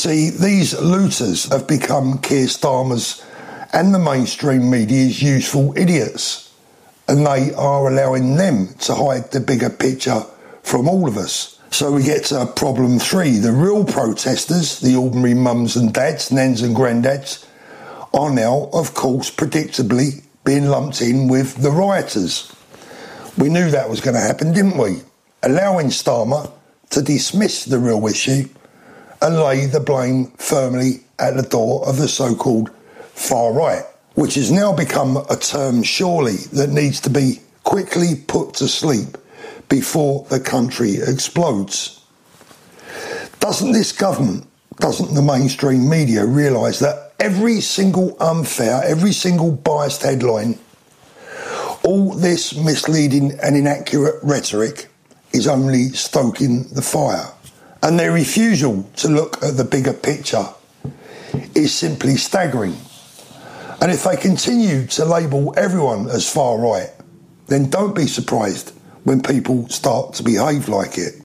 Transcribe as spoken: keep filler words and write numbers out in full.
see, these looters have become Keir Starmer's and the mainstream media's useful idiots, and they are allowing them to hide the bigger picture from all of us. So we get to problem three. The real protesters, the ordinary mums and dads, nans and granddads, are now, of course, predictably being lumped in with the rioters. We knew that was going to happen, didn't we? Allowing Starmer to dismiss the real issue and lay the blame firmly at the door of the so-called far right, which has now become a term, surely, that needs to be quickly put to sleep before the country explodes. Doesn't this government, doesn't the mainstream media realise that every single unfair, every single biased headline, all this misleading and inaccurate rhetoric is only stoking the fire? And their refusal to look at the bigger picture is simply staggering. And if they continue to label everyone as far right, then don't be surprised when people start to behave like it.